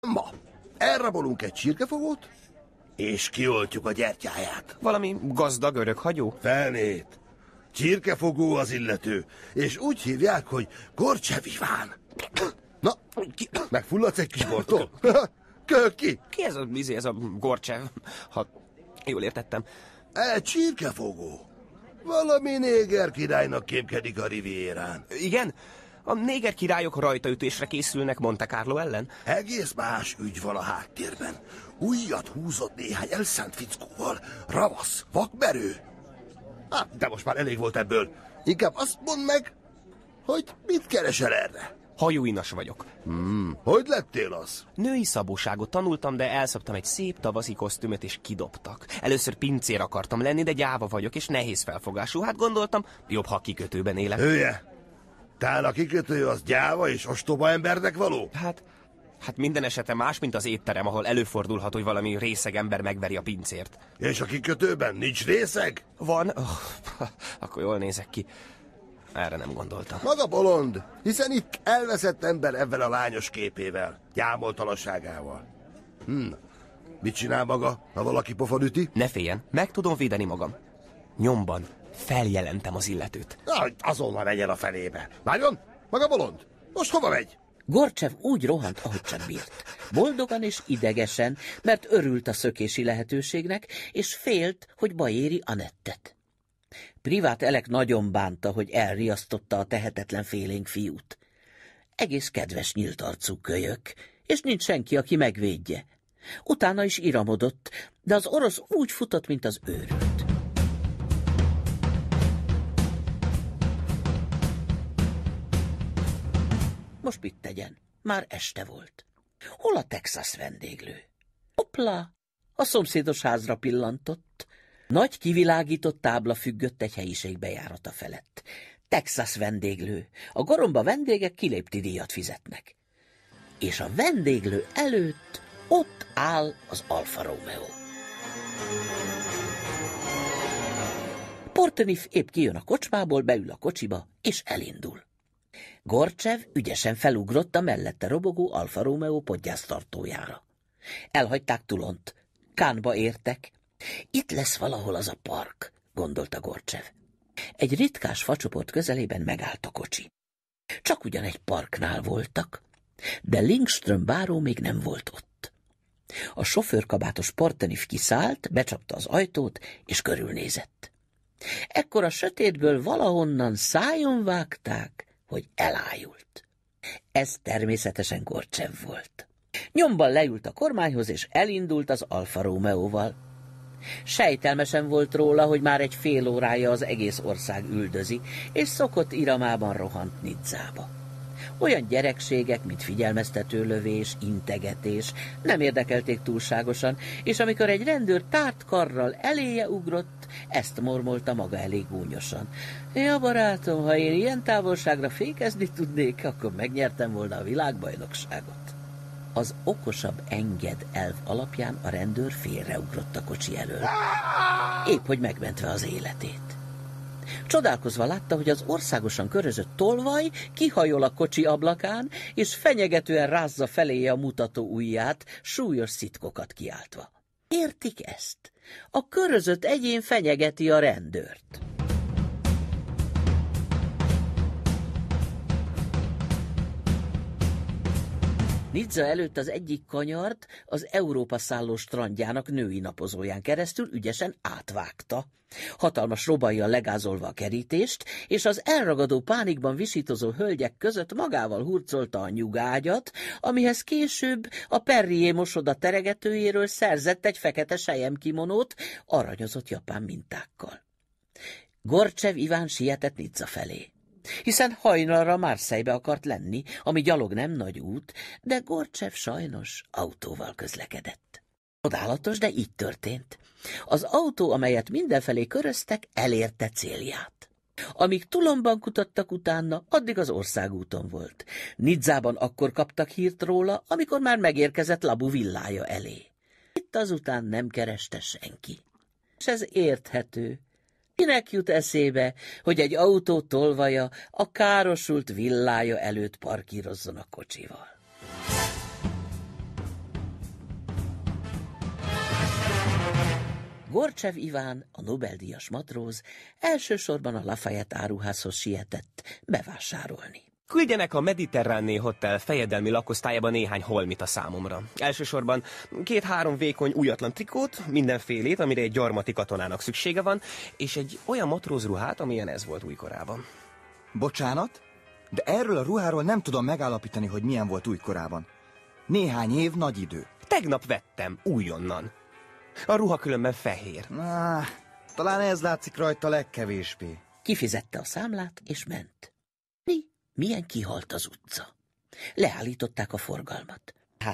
Ma elrabolunk egy csirkefogót, és kioltjuk a gyertyáját. Valami gazdag örökhagyó? Felnét. Csirkefogó az illető, és úgy hívják, hogy Gorcsev Iván. Na, megfulladsz egy kis bortól? Kölk ki! Ki ez a Gorcsev, ha jól értettem? Csirkefogó. Valami néger királynak kémkedik a Rivierán. Igen? A néger királyok rajtaütésre készülnek Monte Carlo ellen? Egész más ügy van a háttérben. Újat húzott néhány elszánt fickóval. Ravasz, vakmerő. Hát, de most már elég volt ebből. Inkább azt mondd meg, hogy mit keresel erre? Hajóinas vagyok. Hogy lettél az? Női szabóságot tanultam, de elszoptam egy szép tavaszi kosztümöt, és kidobtak. Először pincér akartam lenni, de gyáva vagyok, és nehéz felfogású. Hát gondoltam, jobb, ha kikötőben élek. Hülye! Tál a kikötő az gyáva és ostoba embernek való? Hát minden esetre más, mint az étterem, ahol előfordulhat, hogy valami részeg ember megveri a pincért. És a kikötőben nincs részeg? Van? Akkor jól nézek ki. Erre nem gondoltam. Maga bolond, hiszen itt elveszett ember ebben a lányos képével, gyámoltalanságával. Mit csinál maga, ha valaki pofon üti? Ne féljen, meg tudom védeni magam. Nyomban feljelentem az illetőt. Azonnal menjen a felébe. Várjon, maga bolond, most hova megy? Gorcsev úgy rohant, ahogy csak bírt. Boldogan és idegesen, mert örült a szökési lehetőségnek, és félt, hogy baj éri Annettet. Privát Elek nagyon bánta, hogy elriasztotta a tehetetlen félénk fiút. Egész kedves nyílt arcú kölyök, és nincs senki, aki megvédje. Utána is iramodott, de az orosz úgy futott, mint az őrült. Most mit tegyen? Már este volt. Hol a Texas vendéglő? Hoppla! A szomszédos házra pillantott. Nagy kivilágított tábla függött egy helyiség bejárata felett. Texas vendéglő. A goromba vendégek kilépti díjat fizetnek. És a vendéglő előtt ott áll az Alfa Romeo. Portenif épp kijön a kocsmából, beül a kocsiba, és elindul. Gorcsev ügyesen felugrott a mellette robogó Alfa Romeo podgyásztartójára. Elhagyták Toulont. Cannesba értek. Itt lesz valahol az a park, gondolta Gorcsev. Egy ritkás facsoport közelében megállt a kocsi. Csak ugyan egy parknál voltak, de Lindström báró még nem volt ott. A sofőrkabátos Portenif kiszállt, becsapta az ajtót, és körülnézett. Ekkor a sötétből valahonnan szájon vágták, hogy elájult. Ez természetesen Gorcsev volt. Nyomban leült a kormányhoz, és elindult az Alfa Romeóval. Sejtelmesen volt róla, hogy már egy fél órája az egész ország üldözi, és szokott iramában rohant Nizzába. Olyan gyerekségek, mint figyelmeztetőlövés, integetés nem érdekelték túlságosan, és amikor egy rendőr tárt karral eléje ugrott, ezt mormolta maga elég gúnyosan. Ja, barátom, ha én ilyen távolságra fékezni tudnék, akkor megnyertem volna a világbajnokságot. Az okosabb enged elv alapján a rendőr félreugrott a kocsi elől, épp hogy megmentve az életét. Csodálkozva látta, hogy az országosan körözött tolvaj kihajol a kocsi ablakán, és fenyegetően rázza feléje a mutató ujját, súlyos szitkokat kiáltva. Értik ezt? A körözött egyén fenyegeti a rendőrt. Nizza előtt az egyik kanyart az Európa szálló strandjának női napozóján keresztül ügyesen átvágta. Hatalmas robajjal legázolva a kerítést, és az elragadó pánikban visítozó hölgyek között magával hurcolta a nyugágyat, amihez később a Perrier mosoda teregetőjéről szerzett egy fekete selyemkimonót aranyozott japán mintákkal. Gorcsev Iván sietett Nizza felé, hiszen hajnalra Marseille-be akart lenni, ami gyalog nem nagy út, de Gorcsev sajnos autóval közlekedett. Csodálatos, de így történt. Az autó, amelyet mindenfelé köröztek, elérte célját. Amíg Toulonban kutattak utána, addig az országúton volt. Nizzában akkor kaptak hírt róla, amikor már megérkezett Labu villája elé. Itt azután nem kereste senki. És ez érthető. Kinek jut eszébe, hogy egy autó tolvaja a károsult villája előtt parkírozzon a kocsival? Gorcsev Iván, a Nobel-díjas matróz, elsősorban a Lafayette áruházhoz sietett bevásárolni. Küldjenek a Mediterránné Hotel fejedelmi lakosztályába néhány holmit a számomra. Elsősorban 2-3 vékony újatlan trikót, mindenfélét, amire egy gyarmati katonának szüksége van, és egy olyan matrózruhát, amilyen ez volt újkorában. Bocsánat, de erről a ruháról nem tudom megállapítani, hogy milyen volt újkorában. Néhány év nagy idő. Tegnap vettem, újonnan. A ruha különben fehér. Talán ez látszik rajta legkevésbé. Kifizette a számlát, és ment. Milyen kihalt az utca. Leállították a forgalmat.